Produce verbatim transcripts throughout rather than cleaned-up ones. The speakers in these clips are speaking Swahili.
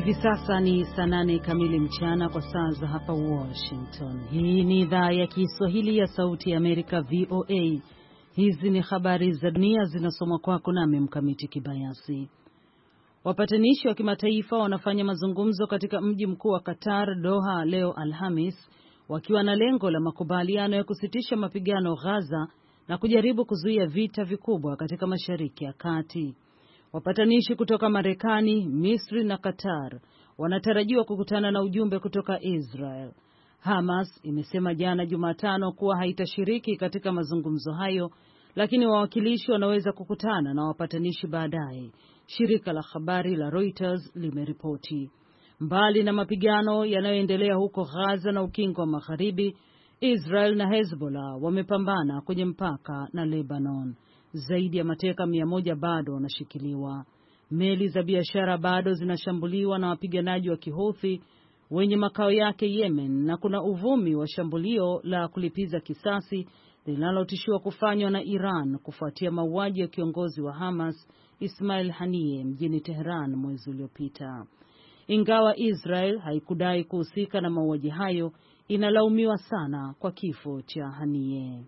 Hivi sasa ni saa nane kamili mchana kwa saa za hapa Washington. Hii ni idhaa ya Kiswahili ya Sauti ya Amerika, V O A. Hizi ni habari za dunia zinasomwa kwako nami Mkamiti Kibayasi. Wapatanishi wa kimataifa wanafanya mazungumzo katika mji mkuu wa Qatar, Doha, leo Alhamis, wakiwa na lengo la makubaliano ya kusitisha mapigano Gaza na kujaribu kuzuia vita vikubwa katika Mashariki ya Kati. Wapatanishi kutoka Marekani, Misri na Qatar wanatarajiwa kukutana na ujumbe kutoka Israel. Hamas imesema jana Jumatano kuwa haitashiriki katika mazungumzo hayo, lakini wawakilishi wanaweza kukutana na wapatanishi baadaye, shirika la habari la Reuters limeripoti. Mbali na mapigano yanayoendelea huko Gaza na Ukingo wa Magharibi, Israel na Hezbollah wamepambana kwenye mpaka na Lebanon. Zaidi ya mateka mia moja bado wanashikiliwa. Meli za biashara bado zinashambuliwa na wapiganaji wa Kihouthi wenye makao yake Yemen, na kuna uvumi wa shambulio la kulipiza kisasi linalotishiwa kufanywa na Iran kufuatia mauaji ya kiongozi wa Hamas Ismail Haniyeh mjini Tehran mwezi uliopita. Ingawa Israel haikudai kuhusika na mauaji hayo, inalaumiwa sana kwa kifo cha Haniyeh.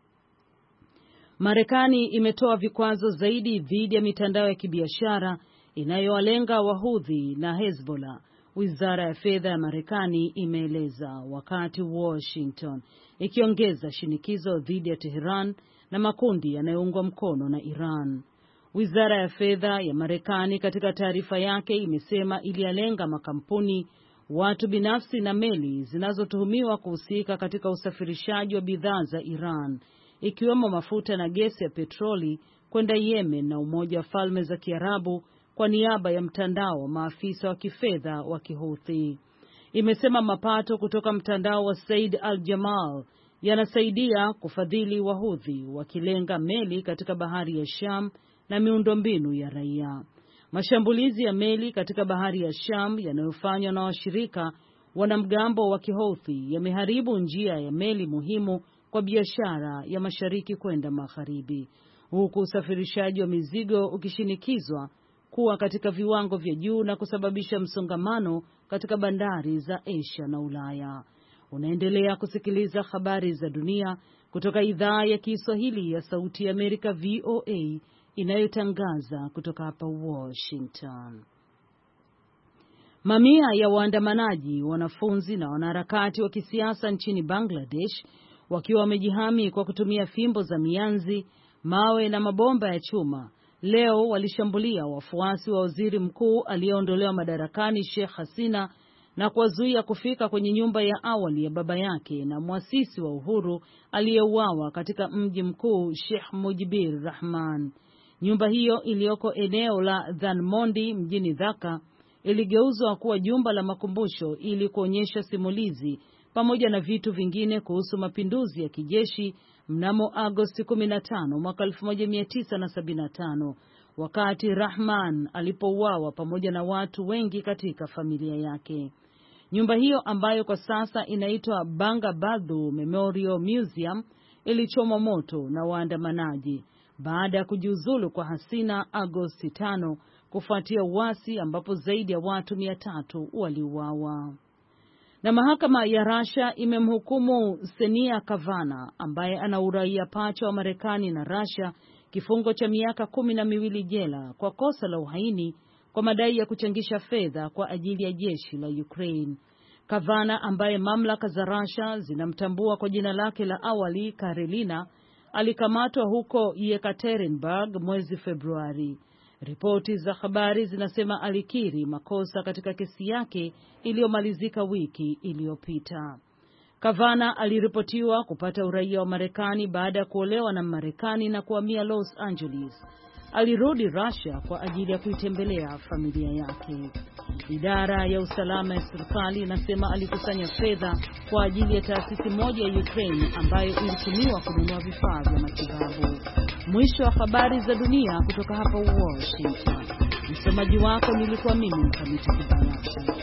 Marekani imetoa vikwazo zaidi dhidi ya mitandao ya kibiashara inayowalenga Wahudhi na Hezbollah, Wizara ya Fedha ya Marekani imeeleza, wakati Washington ikiongeza shinikizo dhidi ya Tehran na makundi yanayoungwa mkono na Iran. Wizara ya Fedha ya Marekani katika taarifa yake imesema iliyalenga makampuni, watu binafsi na meli zinazotuhumiwa kuhusika katika usafirishaji wa bidhaa za Iran, ikiwemo mafuta na gesi ya petroli kwenda Yemen na Umoja wa Falme za Kiarabu kwa niaba ya mtandao wa maafisa wa kifedha wa Kihouthi. Imesema mapato kutoka mtandao wa Said al-Jamal yanasaidia kufadhili Wahudhi wakilenga meli katika bahari ya Sham na miundombinu ya raia. Mashambulizi ya meli katika bahari ya Sham yanayofanywa na washirika wanamgambo wa Kihouthi yameharibu njia ya meli muhimu kwa biashara ya mashariki kwenda magharibi, huku usafirishaji wa mizigo ukishinikizwa kuwa katika viwango vya juu na kusababisha msongamano katika bandari za Asia na Ulaya. Unaendelea kusikiliza habari za dunia kutoka idhaa ya Kiswahili ya Sauti ya Amerika, V O A, inayotangaza kutoka hapa Washington. Mamia ya waandamanaji, wanafunzi na wanaharakati wa kisiasa nchini Bangladesh wakiwa wamejihami kwa kutumia fimbo za mianzi, mawe na mabomba ya chuma, leo walishambulia wafuasi wa waziri mkuu aliyeondolewa madarakani Sheikh Hasina na kuwazuia kufika kwenye nyumba ya awali ya baba yake na muasisi wa uhuru aliyeuawa katika mji mkuu Sheikh Mujibur Rahman. Nyumba hiyo iliyoko eneo la Dhanmondi mjini Dhaka iligeuzwa kuwa jumba la makumbusho ili kuonyesha simulizi pamoja na vitu vingine kuhusu mapinduzi ya kijeshi mnamo Agosti kumi na tano mwaka elfu moja mia tisa sabini na tano, wakati Rahman alipouawa pamoja na watu wengi katika familia yake. Nyumba hiyo ambayo kwa sasa inaitwa Bangabandhu Memorial Museum ilichomwa moto na waandamanaji baada ya kujiuzulu kwa Hasina Agosti tano kufuatia uasi ambapo zaidi ya watu mia tatu waliuawa. Na mahakama ya Russia imemhukumu Senia Kavana ambaye ana uraia pacha wa Marekani na Russia kifungo cha miaka kumi na miwili jela kwa kosa la uhaini kwa madai ya kuchangisha fedha kwa ajili ya jeshi la Ukraine. Kavana ambaye mamlaka za Russia zinamtambua kwa jina lake la awali Karelina alikamatwa huko Yekaterinburg mwezi Februari. Ripoti za habari zinasema alikiri makosa katika kesi yake iliyomalizika wiki iliyopita. Kavana aliripotiwa kupata uraia wa Marekani baada ya kuolewa na Marekani na kuhamia Los Angeles. Alirudi Russia kwa ajili ya kuitembelea familia yake. Idara ya usalama ya serikali inasema alikusanya fedha kwa ajili ya taasisi moja ya Ukraine ambayo ilitumiwa kununua vifaa vya matibabu. Mwisho wa habari za dunia kutoka hapa Washington. Msomaji wako nilikuwa mimi Mkamiti Kibayasi.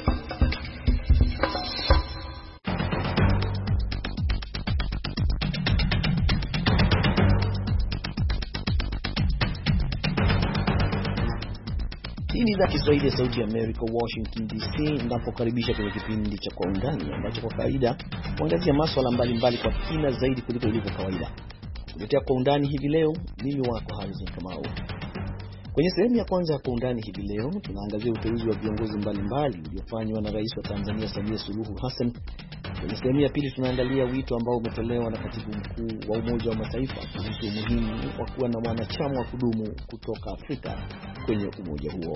Hii ni idhaa Kiswahili ya Sauti ya America, Washington D C, ninapokaribisha kwenye kipindi cha Kwa Undani ambacho kwa kawaida huangazia masuala mbalimbali kwa kina zaidi kuliko ilivyo kawaida. Kuletea Kwa Undani hivi leo, mimi wako Harrison Kamau. Kwenye sehemu ya kwanza ya Kwa Undani hivi leo, tunaangazia uteuzi wa viongozi mbalimbali uliofanywa na Rais wa Tanzania Samia Suluhu Hassan. Kwenye sehemu ya pili tunaangalia wito ambao umetolewa na Katibu Mkuu wa Umoja wa Mataifa kuhusu umuhimu wa kuwa na wanachama wa kudumu kutoka Afrika kwenye umoja huo.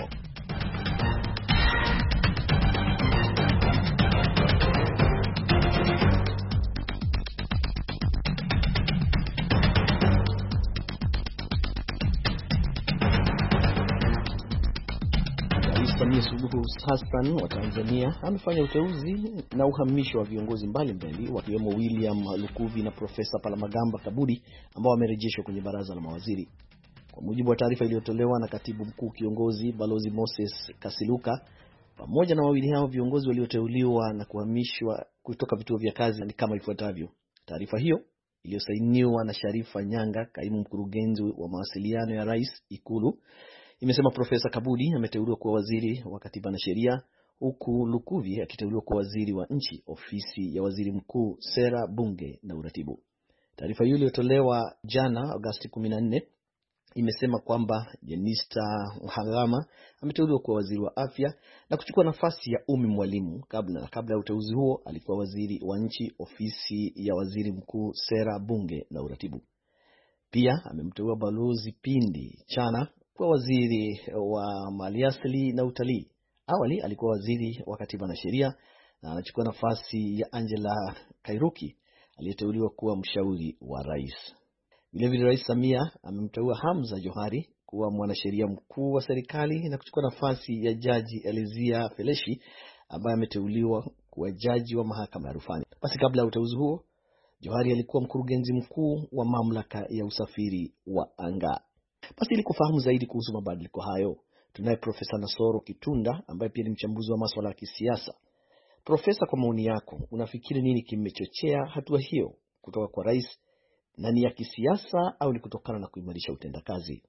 Samia Suluhu Hassan wa Tanzania amefanya uteuzi na uhamisho wa viongozi mbalimbali wakiwemo William Lukuvi na Profesa Palamagamba Kabudi ambao wamerejeshwa kwenye baraza la mawaziri. Kwa mujibu wa taarifa iliyotolewa na Katibu Mkuu Kiongozi Balozi Moses Kasiluka, pamoja na wawili hao viongozi walioteuliwa na kuhamishwa kutoka vituo vya kazi ni kama ifuatavyo. Taarifa hiyo iliyosainiwa na Sharifa Nyanga, kaimu mkurugenzi wa mawasiliano ya Rais Ikulu, imesema Profesa Kabudi ameteuliwa kuwa waziri wa Katiba na Sheria, huku Lukuvi akiteuliwa kuwa waziri wa nchi, ofisi ya waziri mkuu, sera, bunge na uratibu. Taarifa hiyo iliyotolewa jana Agosti kumi na nne imesema kwamba Jenista Mhagama ameteuliwa kuwa waziri wa afya na kuchukua nafasi ya Umi Mwalimu. Kabla na kabla ya uteuzi huo alikuwa waziri wa nchi, ofisi ya waziri mkuu, sera, bunge na uratibu. Pia amemteua Balozi Pindi Chana kwa waziri wa maliasili na utalii. Awali alikuwa waziri wa Katiba na Sheria na anachukua nafasi ya Angela Kairuki aliyeteuliwa kuwa mshauri wa rais. Vile vile Rais Samia amemteua Hamza Johari kuwa mwanasheria mkuu wa serikali na kuchukua nafasi ya Jaji Elizia Feleshi ambaye ameteuliwa kuwa jaji wa mahakama ya rufani. Basi kabla ya uteuzi huo, Johari alikuwa mkurugenzi mkuu wa mamlaka ya usafiri wa anga. Basi ili kufahamu zaidi kuhusu mabadiliko hayo, tunaye Profesa Nasoro Kitunda ambaye pia ni mchambuzi wa masuala ya kisiasa. Profesa, kwa maoni yako, unafikiri nini kimechochea hatua hiyo kutoka kwa rais, na ni ya kisiasa au ni kutokana na kuimarisha utendakazi?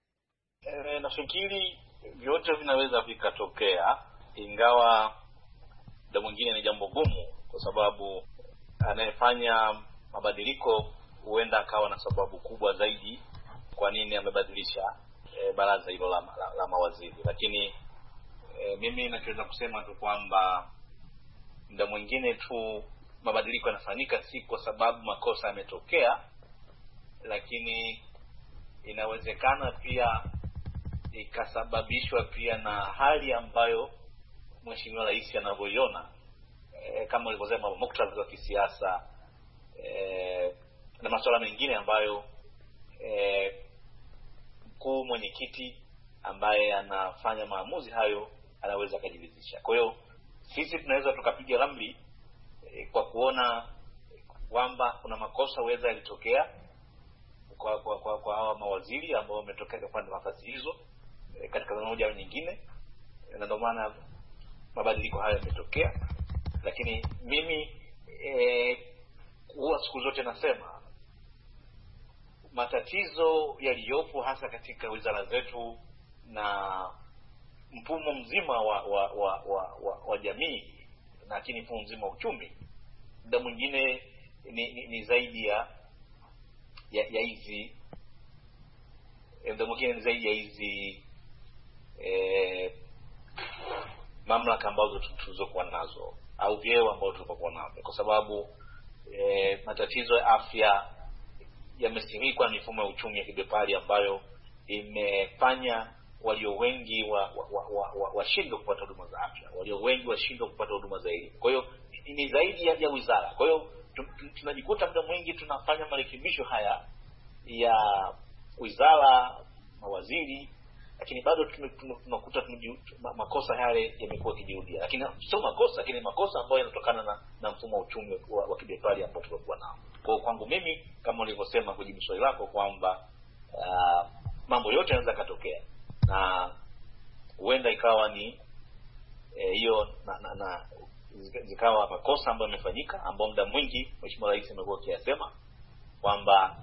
E, nafikiri vyote vinaweza vikatokea, ingawa ndio mwingine ni jambo gumu, kwa sababu anayefanya mabadiliko huenda akawa na sababu kubwa zaidi kwa nini amebadilisha e, baraza hilo la, la, la mawaziri. Lakini e, mimi nachoweza kusema tu kwamba muda mwingine tu mabadiliko yanafanyika si kwa sababu makosa yametokea, lakini inawezekana pia ikasababishwa pia na hali ambayo Mheshimiwa Rais anavyoiona, e, kama ulivyosema, muktadha wa kisiasa e, na masuala mengine ambayo e, mkuu mwenyekiti ambaye anafanya maamuzi hayo anaweza kujiridhisha. Kwa hiyo sisi tunaweza tukapiga ramli e, kwa kuona kwamba kuna makosa weza yalitokea kwa kwa kwa, kwa hawa mawaziri ambao wametokea kwa nafasi hizo e, katika moja au nyingine, na ndio maana mabadiliko hayo yametokea. Lakini mimi e, huwa siku zote nasema matatizo yaliyopo hasa katika wizara zetu na mfumo mzima wa wa wa wa, wa, wa jamii, lakini mfumo mzima wa uchumi, muda mwingine ni, ni, ni zaidi ya ya ya hizi muda mwingine ni zaidi ya hizi eh, mamlaka ambazo tulizokuwa nazo au vyeo ambao tulikuwa navyo, kwa sababu eh, matatizo ya afya yamesimikwa na mifumo ya uchumi ya kibepari ambayo imefanya walio wengi wa washindwe wa, wa, wa kupata huduma za afya, walio wengi washindwe kupata huduma za elimu. Kwa hiyo ni zaidi ya, ya wizara. Kwa hiyo tunajikuta muda mwingi tunafanya marekebisho haya ya wizara, mawaziri, lakini bado tunakuta makosa yale yamekuwa kijirudia. Lakini sio makosa, lakini makosa ambayo yanatokana na, na mfumo wa uchumi wa, wa kibepari ambao tulikuwa nao. Kwa kwangu mimi, kama ulivyosema kujibu swali lako kwamba uh, mambo yote yanaweza katokea na huenda ikawa ni hiyo e, na, na, na zikawa makosa ambayo yamefanyika, ambao muda mwingi Mheshimiwa Rais amekuwa akisema kwamba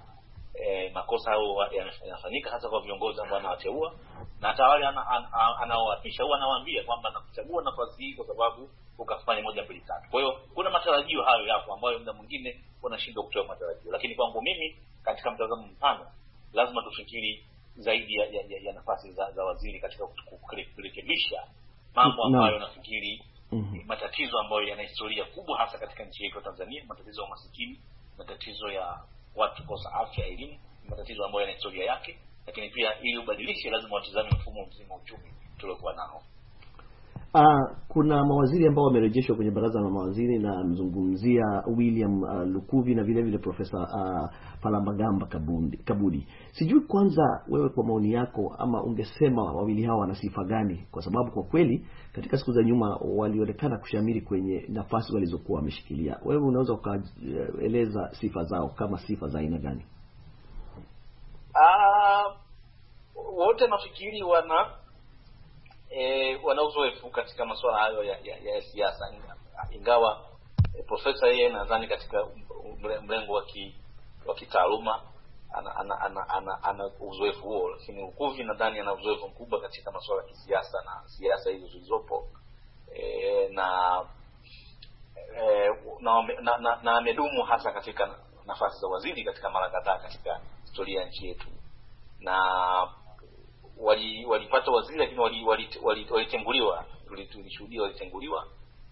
eh, makosa au yanafanyika hasa kwa viongozi ambao anawateua, na hata wale anaowapisha huwa anawaambia kwamba nakuchagua nafasi hii kwa sababu ukafanya moja mbili tatu. Kwa hiyo kuna matarajio hayo yapo ambayo muda mwingine wanashindwa kutoa matarajio, lakini kwangu mimi katika mtazamo mpana lazima tufikiri zaidi ya, ya, ya, ya nafasi za, za waziri katika kurekebisha mambo ambayo no. nafikiri mm-hmm. matatizo ambayo yana historia kubwa hasa katika nchi yetu ya Tanzania, matatizo ya umaskini, matatizo ya watu kukosa afya, elimu, matatizo ambayo yana historia yake, lakini pia ili ubadilishe lazima watazame mfumo mzima wa uchumi tuliokuwa nao. Uh, kuna mawaziri ambao wamerejeshwa kwenye baraza la mawaziri, na mzungumzia William uh, Lukuvi na vile vile Profesa uh, Palamagamba Kabudi. Kabudi. Sijui kwanza wewe kwa maoni yako ama ungesema wawili hao wana sifa gani, kwa sababu kwa kweli katika siku za nyuma walionekana kushamiri kwenye nafasi walizokuwa wameshikilia. Wewe unaweza ukaeleza sifa zao kama sifa za aina gani? Ah, uh, wote nafikiri wana E, wana uzoefu katika masuala hayo ya, ya, ya siasa, ingawa e, profesa yeye nadhani katika mlengo wa wa kitaaluma ana ana ana, ana, ana uzoefu huo, lakini Lukuvi nadhani ana uzoefu mkubwa katika masuala ya kisiasa na siasa hizo zilizopo, e, na e, na na, na amedumu hasa katika nafasi za waziri katika mara kadhaa katika historia ya nchi yetu, na wali walipata waziri lakini wali walitenguliwa wali, tulishuhudia walitenguliwa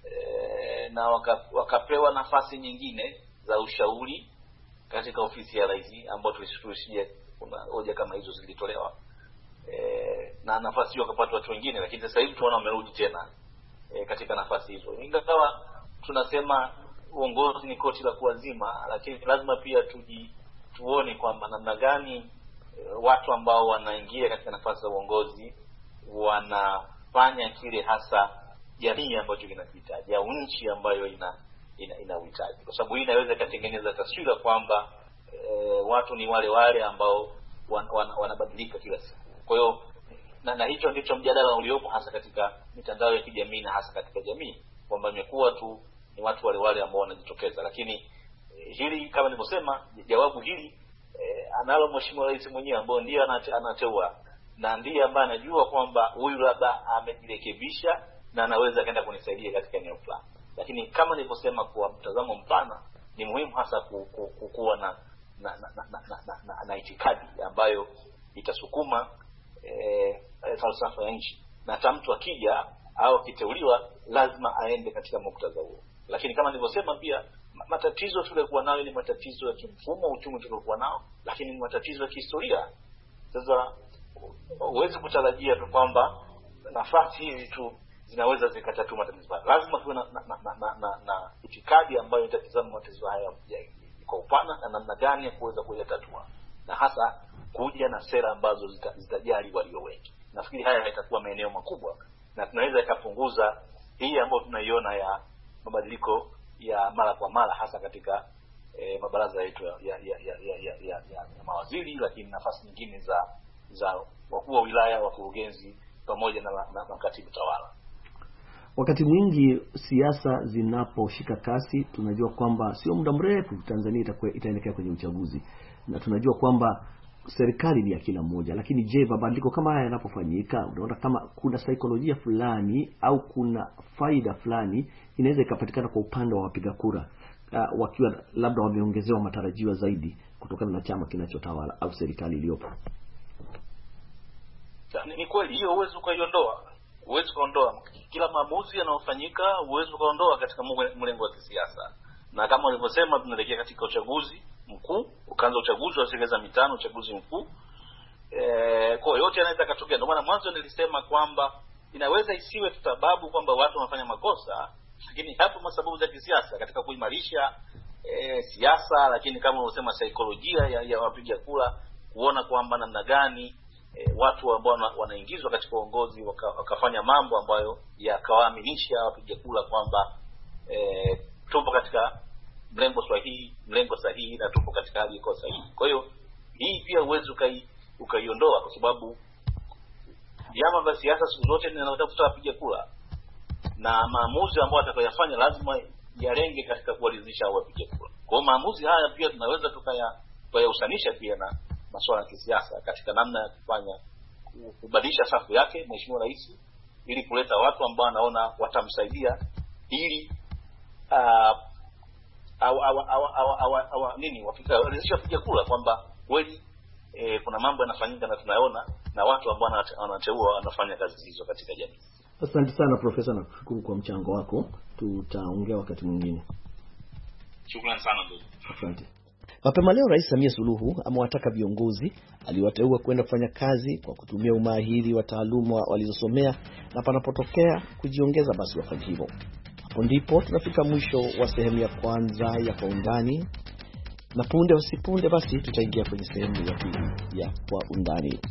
e, na waka, wakapewa nafasi nyingine za ushauri katika ofisi ya rais, ambao tulishuhudia kuna hoja kama hizo zilitolewa, e, na nafasi hiyo wakapata watu wengine, lakini sasa hivi tunaona wamerudi tena e, katika nafasi hizo. Ingawa tunasema uongozi ni koti la kuwazima, lakini lazima pia tuji tuone kwamba namna gani watu ambao wanaingia katika nafasi za uongozi wanafanya kile hasa jamii ambacho kinahitaji au nchi ambayo ina ina, ina uhitaji, kwa sababu hii inaweza ikatengeneza taswira kwamba e, watu ni wale wale ambao wan, wan, wanabadilika kila siku. Kwa hiyo na, na hicho ndicho mjadala uliopo hasa katika mitandao ya kijamii na hasa katika jamii, kwamba imekuwa tu ni watu wale wale ambao wanajitokeza, lakini e, hili kama nilivyosema, jawabu hili Eh, analo mheshimiwa rais mwenyewe ambao ndiye anateua na ndiye ambaye anajua kwamba huyu labda amejirekebisha na anaweza kaenda kunisaidia katika eneo fulani. Lakini kama nilivyosema, kwa mtazamo mpana ni muhimu hasa ku, ku, ku, kuwa na na na na, na, na, na, na itikadi ambayo itasukuma eh, falsafa ya nchi, na hata mtu akija au akiteuliwa lazima aende katika muktadha huo. Lakini kama nilivyosema pia, matatizo tuliokuwa nayo ni matatizo ya kimfumo uchumi tuliokuwa nao, lakini ni matatizo ya kihistoria. Sasa huwezi kutarajia tu kwamba nafasi hizi tu zinaweza zikatatua matatizo haya. Lazima tuwe na na, na, na, na, na itikadi ambayo itatazama matatizo haya kwa upana na namna gani ya kuweza kuyatatua, na hasa kuja na sera ambazo zitajali zita walio wengi. Nafikiri haya yatakuwa maeneo makubwa na tunaweza ikapunguza hii ambayo tunaiona ya mabadiliko ya mara kwa mara hasa katika e, mabaraza yetu ya ya ya ya, ya, ya, ya, ya mawaziri, lakini nafasi nyingine za za wakuu wa wilaya, wakurugenzi pamoja na, na, na katibu tawala. Wakati mwingi siasa zinaposhika kasi, tunajua kwamba sio muda mrefu Tanzania itaelekea kwenye uchaguzi, na tunajua kwamba serikali ni ya kila mmoja. Lakini je, mabadiliko kama haya yanapofanyika, unaona kama kuna saikolojia fulani au kuna faida fulani inaweza ikapatikana kwa upande wa wapiga kura, uh, wakiwa labda wameongezewa matarajio zaidi kutokana na chama kinachotawala au serikali iliyopo? Ni kweli hiyo, huwezi ukaiondoa. Huwezi kuondoa kila maamuzi yanayofanyika, huwezi kuondoa katika mlengo wa kisiasa. Na kama walivyosema, tunaelekea katika uchaguzi mkuu, ukaanza uchaguzi wa serikali za mitano, uchaguzi mkuu. Eh, kwa yote yanaweza katokea. Ndio maana mwanzo nilisema kwamba inaweza isiwe sababu kwamba watu wanafanya makosa, lakini hapo sababu za kisiasa katika kuimarisha e, siasa, lakini kama unasema saikolojia ya, ya wapiga kura, kuona kwamba namna gani e, watu ambao wanaingizwa katika uongozi waka, wakafanya mambo ambayo yakawaaminisha wapiga kura kwamba e, tupo katika mlengo sahihi, mlengo sahihi na tupo katika hali iko sahihi. Kwa hiyo hii pia uwezo ukai ukaiondoa, kwa sababu vyama vya siasa siku zote vinatafuta wapiga kura, na maamuzi ambayo atakayofanya lazima yarenge katika kuwaridhisha wapiga kura. Kwa maamuzi haya pia tunaweza tukaya kwa hiyo usanisha pia na masuala ya kisiasa katika namna ya kufanya kubadilisha safu yake Mheshimiwa Rais, ili kuleta watu ambao anaona watamsaidia ili uh, au au au au au nini wafika walisha kupiga kula kwamba kweli eh, kuna mambo yanafanyika na tunaona na watu ambao wanateua wanafanya kazi hizo katika jamii. Asante sana Profesa, na kushukuru kwa mchango wako. Tutaongea wakati mwingine. Shukrani sana ndugu. Asante. Mapema leo Rais Samia Suluhu amewataka viongozi aliwateua kwenda kufanya kazi kwa kutumia umahiri wa taaluma walizosomea, na panapotokea kujiongeza basi wafanye hivyo. Hapo ndipo tunafika mwisho wa sehemu ya kwanza ya Kwa Undani, na punde usipunde basi tutaingia kwenye sehemu ya pili ya Kwa Undani.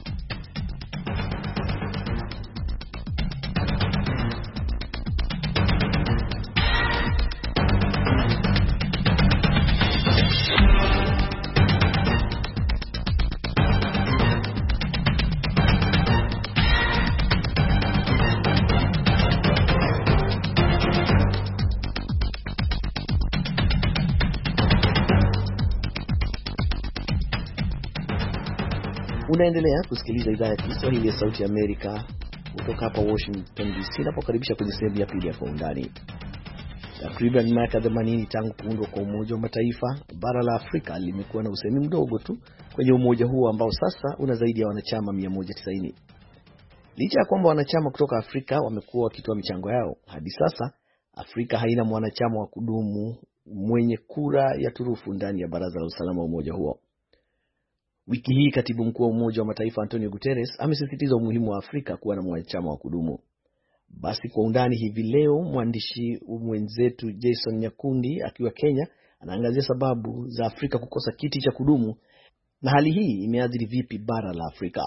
Unaendelea kusikiliza idhaa ya Kiswahili ya Sauti ya Amerika kutoka hapa Washington D C, napokaribisha kwenye sehemu ya pili ya Kwa Undani. Takriban miaka themanini tangu kuundwa kwa Umoja wa Mataifa, bara la Afrika limekuwa na usemi mdogo tu kwenye umoja huo ambao sasa una zaidi ya wanachama mia moja tisini. Licha ya kwamba wanachama kutoka Afrika wamekuwa wakitoa michango yao, hadi sasa Afrika haina mwanachama wa kudumu mwenye kura ya turufu ndani ya Baraza la Usalama wa umoja huo. Wiki hii Katibu Mkuu wa Umoja wa Mataifa Antonio Guterres amesisitiza umuhimu wa Afrika kuwa na mwanachama wa kudumu. Basi Kwa Undani hivi leo mwandishi mwenzetu Jason Nyakundi akiwa Kenya anaangazia sababu za Afrika kukosa kiti cha kudumu na hali hii imeathiri vipi bara la Afrika.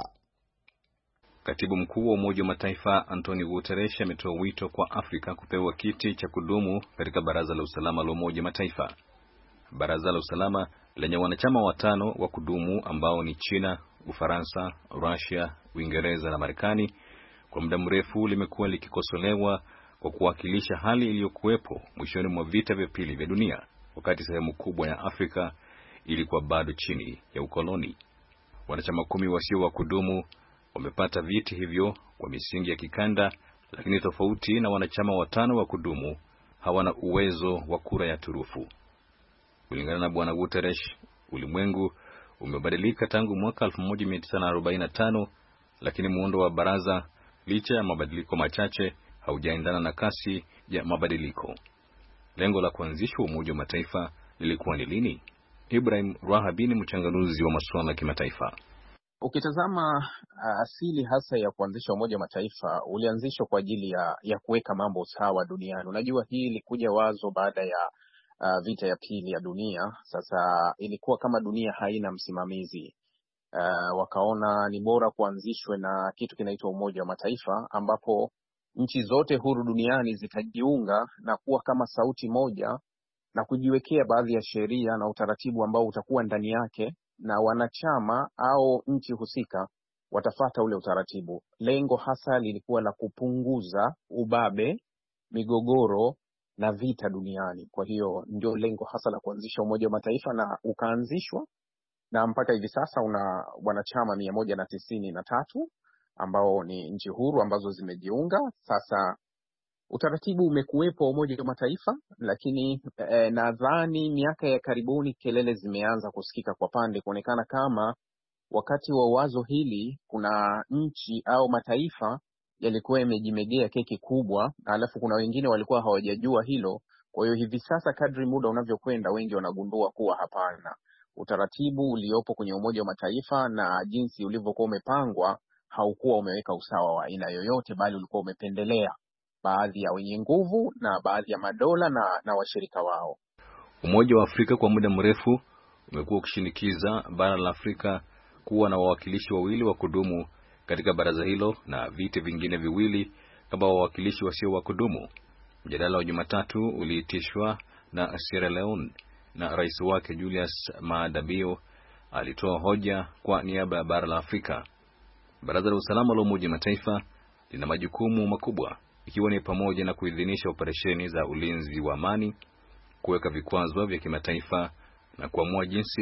Katibu Mkuu wa Umoja wa Mataifa Antonio Guterres ametoa wito kwa Afrika kupewa kiti cha kudumu katika Baraza la Usalama la Umoja wa Mataifa. Baraza la Usalama lenye wanachama watano wa kudumu ambao ni China, Ufaransa, Russia, Uingereza na Marekani, kwa muda mrefu limekuwa likikosolewa kwa kuwakilisha hali iliyokuwepo mwishoni mwa vita vya pili vya dunia, wakati sehemu kubwa ya Afrika ilikuwa bado chini ya ukoloni. Wanachama kumi wasio wa kudumu wamepata viti hivyo kwa misingi ya kikanda, lakini tofauti na wanachama watano wa kudumu hawana uwezo wa kura ya turufu. Kulingana na Bwana Guterres, ulimwengu umebadilika tangu mwaka elfu moja mia tisa arobaini na tano, lakini muundo wa baraza, licha ya mabadiliko machache, haujaendana na kasi ya mabadiliko. Lengo la kuanzishwa Umoja wa Mataifa lilikuwa ni lini? Ibrahim Rahabi ni mchanganuzi wa masuala ya kimataifa. Ukitazama asili hasa ya kuanzisha Umoja wa Mataifa, ulianzishwa kwa ajili ya, ya kuweka mambo sawa duniani. Unajua hii ilikuja wazo baada ya Uh, vita ya pili ya dunia. Sasa ilikuwa kama dunia haina msimamizi, uh, wakaona ni bora kuanzishwe na kitu kinaitwa Umoja wa Mataifa, ambapo nchi zote huru duniani zitajiunga na kuwa kama sauti moja na kujiwekea baadhi ya sheria na utaratibu ambao utakuwa ndani yake, na wanachama au nchi husika watafata ule utaratibu. Lengo hasa lilikuwa la kupunguza ubabe, migogoro na vita duniani. Kwa hiyo ndio lengo hasa la kuanzisha Umoja wa Mataifa, na ukaanzishwa na mpaka hivi sasa una wanachama mia moja na tisini na tatu ambao ni nchi huru ambazo zimejiunga. Sasa utaratibu umekuwepo Umoja wa Mataifa, lakini eh, nadhani miaka ya karibuni kelele zimeanza kusikika kwa pande kuonekana kama wakati wa wazo hili kuna nchi au mataifa yalikuwa yamejimegea keki kubwa, alafu kuna wengine walikuwa hawajajua hilo. Kwa hiyo hivi sasa kadri muda unavyokwenda, wengi wanagundua kuwa hapana, utaratibu uliopo kwenye Umoja wa Mataifa na jinsi ulivyokuwa umepangwa haukuwa umeweka usawa wa aina yoyote, bali ulikuwa umependelea baadhi ya wenye nguvu na baadhi ya madola na, na washirika wao. Umoja wa Afrika kwa muda mrefu umekuwa ukishinikiza bara la Afrika kuwa na wawakilishi wawili wa kudumu katika baraza hilo na viti vingine viwili kama wawakilishi wasio wa kudumu. Mjadala wa Jumatatu uliitishwa na Sierra Leone na rais wake Julius Maada Bio alitoa hoja kwa niaba ya bara la Afrika. Baraza la Usalama la Umoja wa Mataifa lina majukumu makubwa, ikiwa ni pamoja na kuidhinisha operesheni za ulinzi wa amani, kuweka vikwazo vya kimataifa na kuamua jinsi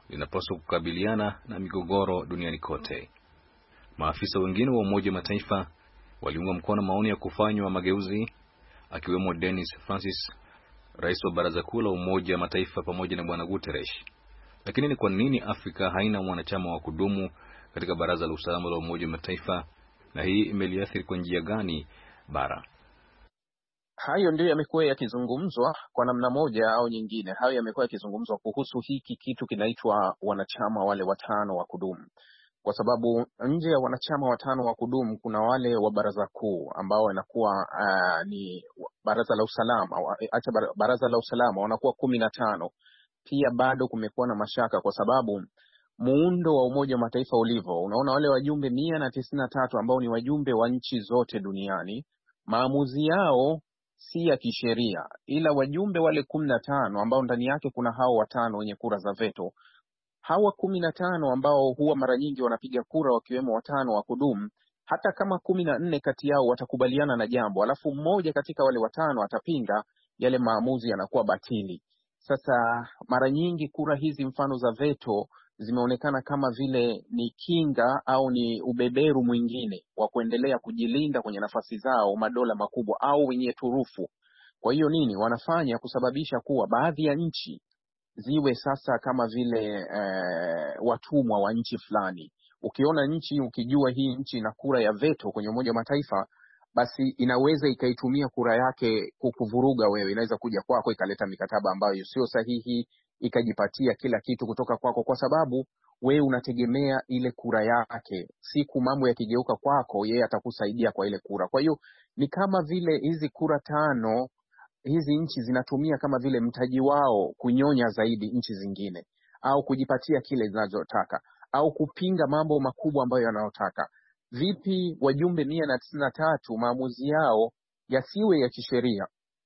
linapaswa kukabiliana na migogoro duniani kote. Maafisa wengine wa Umoja wa Mataifa waliunga mkono maoni ya kufanywa mageuzi, akiwemo Dennis Francis, rais wa Baraza Kuu la Umoja wa Mataifa, pamoja na Bwana Guterres. Lakini ni kwa nini Afrika haina mwanachama wa kudumu katika Baraza la Usalama la Umoja wa Mataifa, na hii imeliathiri kwa njia gani bara? Hayo ndio yamekuwa yakizungumzwa kwa namna moja au nyingine. Hayo yamekuwa yakizungumzwa kuhusu hiki kitu kinaitwa wanachama wale watano wa kudumu. Kwa sababu nje ya wanachama watano wa kudumu kuna wale wa Baraza Kuu ambao wanakuwa uh, ni Baraza la Usalama, acha Baraza la Usalama wanakuwa kumi na tano. Pia bado kumekuwa na mashaka kwa sababu muundo wa Umoja wa Mataifa ulivyo, unaona wale wajumbe mia na tisini na tatu ambao ni wajumbe wa nchi zote duniani, maamuzi yao si ya kisheria, ila wajumbe wale kumi na tano ambao ndani yake kuna hao watano wenye kura za veto, hawa kumi na tano ambao huwa mara nyingi wanapiga kura wakiwemo watano wa kudumu, hata kama kumi na nne kati yao watakubaliana na jambo, alafu mmoja katika wale watano atapinga, yale maamuzi yanakuwa batili. Sasa mara nyingi kura hizi mfano za veto zimeonekana kama vile ni kinga au ni ubeberu mwingine wa kuendelea kujilinda kwenye nafasi zao madola makubwa au wenye turufu. Kwa hiyo nini wanafanya? Kusababisha kuwa baadhi ya nchi ziwe sasa kama vile eh, watumwa wa nchi fulani. Ukiona nchi, ukijua hii nchi ina kura ya veto kwenye Umoja wa Mataifa, basi inaweza ikaitumia kura yake kukuvuruga wewe. Inaweza kuja kwako ikaleta mikataba ambayo sio sahihi, ikajipatia kila kitu kutoka kwako, kwa sababu wewe unategemea ile kura yake. Siku mambo yakigeuka kwako, yeye atakusaidia kwa ile kura. Kwa hiyo ni kama vile hizi kura tano hizi nchi zinatumia kama vile mtaji wao kunyonya zaidi nchi zingine, au kujipatia kile zinazotaka, au kupinga mambo makubwa ambayo yanayotaka. Vipi wajumbe mia na tisini na tatu maamuzi yao yasiwe ya kisheria,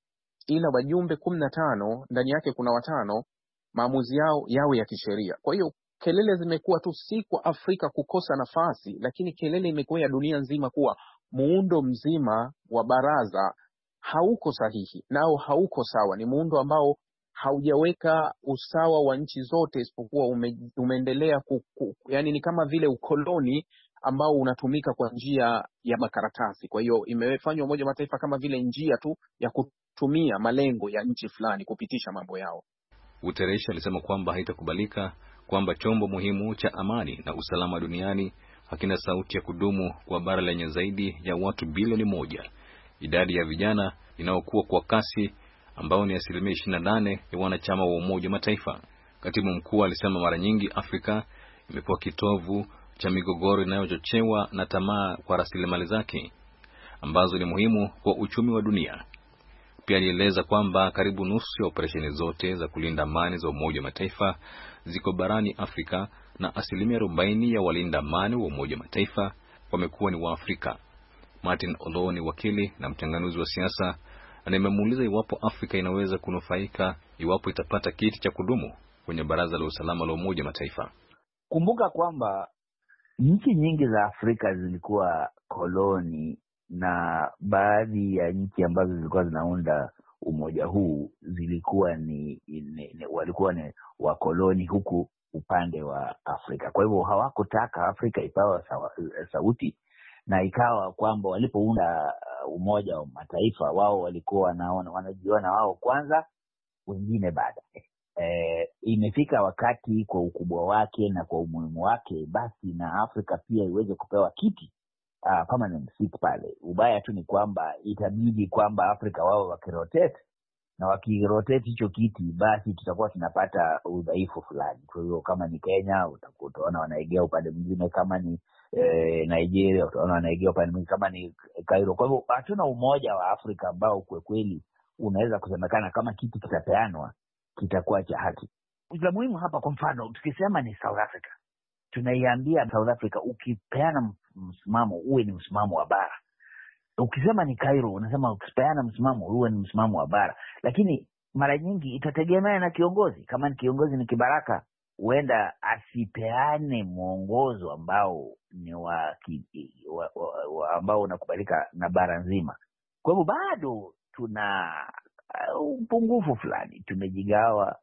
ila wajumbe kumi na tano ndani yake kuna watano maamuzi yao yawe ya kisheria? Kwa hiyo kelele zimekuwa tu si kwa Afrika kukosa nafasi, lakini kelele imekuwa ya dunia nzima kuwa muundo mzima wa baraza hauko sahihi nao hauko sawa. Ni muundo ambao haujaweka usawa wa nchi zote, isipokuwa ume, umeendelea kuku, yani ni kama vile ukoloni ambao unatumika kwa njia ya makaratasi. Kwa hiyo imefanywa Umoja wa Mataifa kama vile njia tu ya kutumia malengo ya nchi fulani kupitisha mambo yao. Guterres alisema kwamba haitakubalika kwamba chombo muhimu cha amani na usalama duniani hakina sauti ya kudumu kwa bara lenye zaidi ya watu bilioni moja, idadi ya vijana inayokuwa kwa kasi, ambao ni asilimia ishirini na nane ya wanachama wa Umoja wa Mataifa. Katibu mkuu alisema mara nyingi Afrika imekuwa kitovu cha migogoro inayochochewa na tamaa kwa rasilimali zake ambazo ni muhimu kwa uchumi wa dunia. Pia alieleza kwamba karibu nusu ya operesheni zote za kulinda amani za Umoja wa Mataifa ziko barani Afrika, na asilimia arobaini ya walinda amani wa Umoja wa Mataifa wamekuwa ni wa Afrika. Martin Olo ni wakili na mchanganuzi wa siasa, na nimemuuliza iwapo Afrika inaweza kunufaika iwapo itapata kiti cha kudumu kwenye Baraza la Usalama la Umoja wa Mataifa. Kumbuka kwamba nchi nyingi za Afrika zilikuwa koloni, na baadhi ya nchi ambazo zilikuwa zinaunda umoja huu zilikuwa ni, ni, ni walikuwa ni wakoloni huku upande wa Afrika. Kwa hivyo hawakutaka Afrika ipawe sauti, na ikawa kwamba walipounda Umoja wa Mataifa wao walikuwa wanaona wanajiona wao kwanza, wengine baadaye. E, imefika wakati kwa ukubwa wake na kwa umuhimu wake basi na Afrika pia iweze kupewa kiti uh, permanent seat pale. Ubaya tu ni kwamba itabidi kwamba Afrika wao wakirotate, na wakirotate hicho kiti basi tutakuwa tunapata udhaifu fulani. Kwa hiyo kama ni Kenya utaona wanaegea upande mwingine, kama ni eh, Nigeria utaona wanaegea upande mwingine, kama ni Cairo. Kwa hivyo hatuna umoja wa Afrika ambao kwa kweli unaweza kusemekana kama kiti kitapeanwa kitakuwa cha haki. La muhimu hapa, kwa mfano tukisema ni South Africa, tunaiambia South Africa ukipeana msimamo uwe ni msimamo wa bara. Ukisema ni Cairo unasema ukipeana msimamo uwe ni msimamo wa bara. Lakini mara nyingi itategemea na kiongozi. Kama ni kiongozi ni kibaraka, huenda asipeane mwongozo ambao ni wa, wa, wa, wa ambao unakubalika na bara nzima. Kwa hivyo bado tuna upungufu uh, fulani. Tumejigawa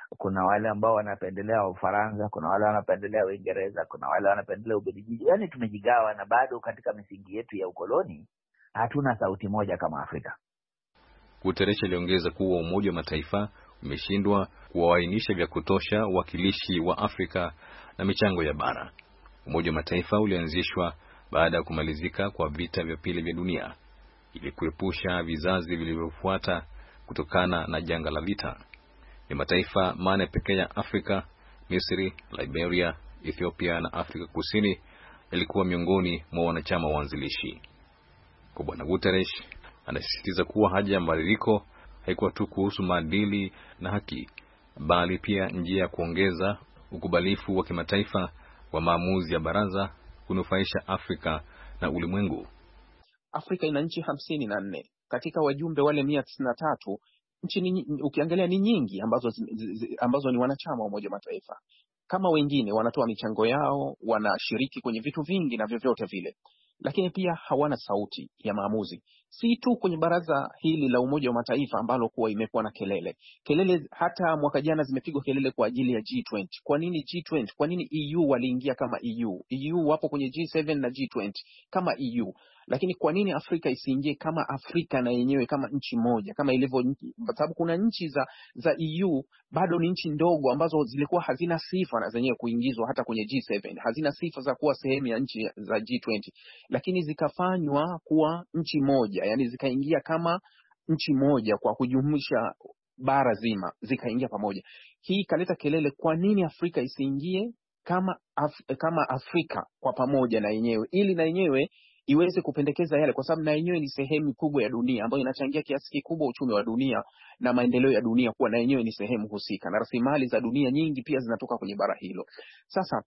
kuna wale ambao wanapendelea Ufaransa, kuna wale wanapendelea Uingereza, kuna wale wanapendelea Ubelgiji. Yaani tumejigawa, na bado katika misingi yetu ya ukoloni hatuna sauti moja kama Afrika. Guterres aliongeza kuwa Umoja wa Mataifa umeshindwa kuwaainisha vya kutosha wakilishi wa Afrika na michango ya bara. Umoja wa Mataifa ulianzishwa baada ya kumalizika kwa vita vya pili vya dunia ili kuepusha vizazi vilivyofuata kutokana na janga la vita. Ni mataifa mane pekee ya Afrika, Misri, Liberia, Ethiopia na Afrika Kusini yalikuwa miongoni mwa wanachama waanzilishi. Kwa Bwana Guterres, anasisitiza kuwa haja ya mabadiliko haikuwa tu kuhusu maadili na haki, bali pia njia ya kuongeza ukubalifu wa kimataifa wa maamuzi ya baraza kunufaisha Afrika na ulimwengu. Afrika ina nchi hamsini na nne. Katika wajumbe wale mia tisini na tatu, nchi ni, ukiangalia ni nyingi ambazo ambazo ni wanachama wa Umoja wa Mataifa. Kama wengine wanatoa michango yao, wanashiriki kwenye vitu vingi na vyovyote vile, lakini pia hawana sauti ya maamuzi. Si tu kwenye baraza hili la Umoja wa Mataifa ambalo kuwa imekuwa na kelele. Kelele hata mwaka jana zimepigwa kelele kwa ajili ya G twenty. Kwa nini G twenty? Kwa nini E U waliingia kama E U? E U wapo kwenye G seven na G twenty kama E U. Lakini kwa nini Afrika isiingie kama Afrika na yenyewe kama nchi moja, kama ilivyo nchi? Kwa sababu kuna nchi za za E U bado ni nchi ndogo ambazo zilikuwa hazina sifa na zenyewe kuingizwa hata kwenye G seven. Hazina sifa za kuwa sehemu ya nchi za G twenty. Lakini zikafanywa kuwa nchi moja, yani zikaingia kama nchi moja kwa kujumuisha bara zima, zikaingia pamoja. Hii kaleta kelele, kwa nini Afrika isiingie kama Af kama Afrika kwa pamoja na yenyewe, ili na yenyewe iweze kupendekeza yale, kwa sababu na yenyewe ni sehemu kubwa ya dunia ambayo inachangia kiasi kikubwa uchumi wa dunia na maendeleo ya dunia, kuwa na yenyewe ni sehemu husika, na rasilimali za dunia nyingi pia zinatoka kwenye bara hilo. Sasa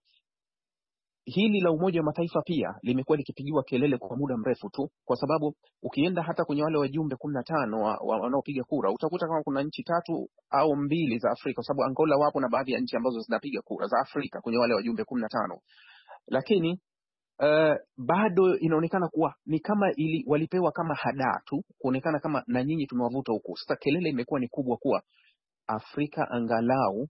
hili la Umoja wa Mataifa pia limekuwa likipigiwa kelele kwa muda mrefu tu, kwa sababu ukienda hata kwenye wale wajumbe kumi na tano wanaopiga kura, utakuta kama kuna nchi tatu au mbili za Afrika, kwa sababu Angola wapo na baadhi ya nchi ambazo zinapiga kura za Afrika kwenye wale wajumbe kumi na tano. Lakini Uh, bado inaonekana kuwa ni kama ili walipewa kama hadaa tu, kuonekana kama na nyinyi tumewavuta huku. Sasa kelele imekuwa ni kubwa kuwa Afrika angalau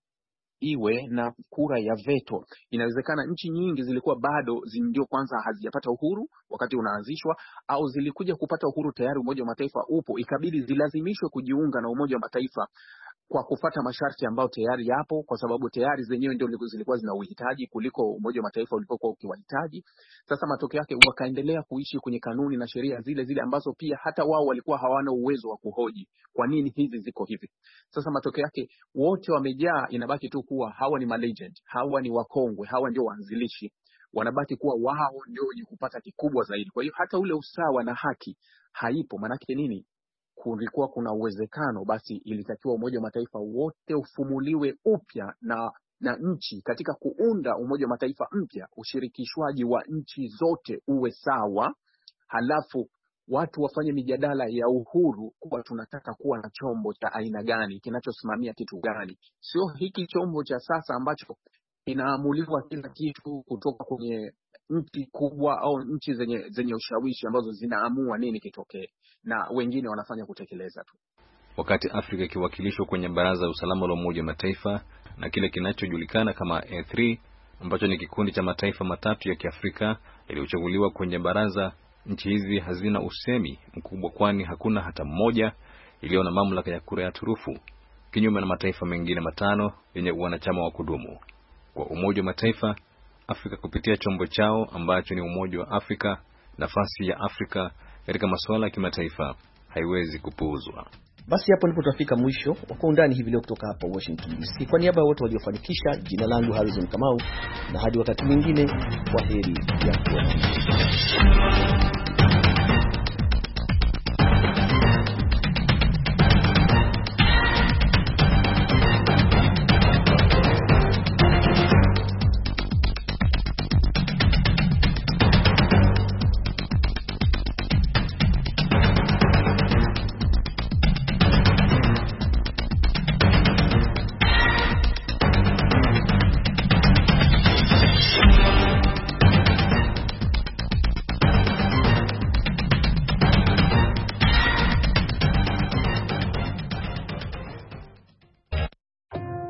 iwe na kura ya veto. Inawezekana nchi nyingi zilikuwa bado ndio kwanza hazijapata uhuru wakati unaanzishwa, au zilikuja kupata uhuru tayari Umoja wa Mataifa upo, ikabidi zilazimishwe kujiunga na Umoja wa Mataifa kwa kufata masharti ambayo tayari yapo, kwa sababu tayari zenyewe ndio zilikuwa zina uhitaji kuliko Umoja wa Mataifa ulipokuwa ukiwahitaji. Sasa matokeo yake wakaendelea kuishi kwenye kanuni na sheria zile zile ambazo pia hata wao walikuwa hawana uwezo wa kuhoji kwa nini hizi ziko hivi. Sasa matokeo yake wote wamejaa, inabaki tu kuwa hawa ni legend, hawa ni wakongwe, hawa ndio waanzilishi, wanabaki kuwa wao ndio wenye kupata kikubwa zaidi. Kwa hiyo hata ule usawa na haki haipo. Maana yake nini? Kulikuwa kuna uwezekano, basi ilitakiwa Umoja wa Mataifa wote ufumuliwe upya na na nchi katika kuunda Umoja wa Mataifa mpya, ushirikishwaji wa nchi zote uwe sawa, halafu watu wafanye mijadala ya uhuru kuwa tunataka kuwa na chombo cha aina gani, kinachosimamia kitu gani. Sio hiki chombo cha sasa ambacho inaamuliwa kila kitu kutoka kwenye nchi kubwa au nchi zenye zenye ushawishi ambazo zinaamua nini kitokee na wengine wanafanya kutekeleza tu. Wakati Afrika ikiwakilishwa kwenye Baraza la Usalama la Umoja wa Mataifa na kile kinachojulikana kama A three, ambacho ni kikundi cha mataifa matatu ya Kiafrika yaliyochaguliwa kwenye baraza, nchi hizi hazina usemi mkubwa, kwani hakuna hata mmoja iliyo na mamlaka ya kura ya turufu, kinyume na mataifa mengine matano yenye wanachama wa kudumu. Kwa Umoja wa Mataifa, Afrika kupitia chombo chao ambacho ni Umoja wa Afrika, nafasi ya Afrika katika masuala ya kimataifa haiwezi kupuuzwa. Basi hapo ndipo tutafika mwisho wa Kwa Undani hivi leo kutoka hapa Washington D C. Kwa niaba ya wote waliofanikisha, jina langu Harrison Kamau, na hadi wakati mwingine, kwaheri ya kuonana.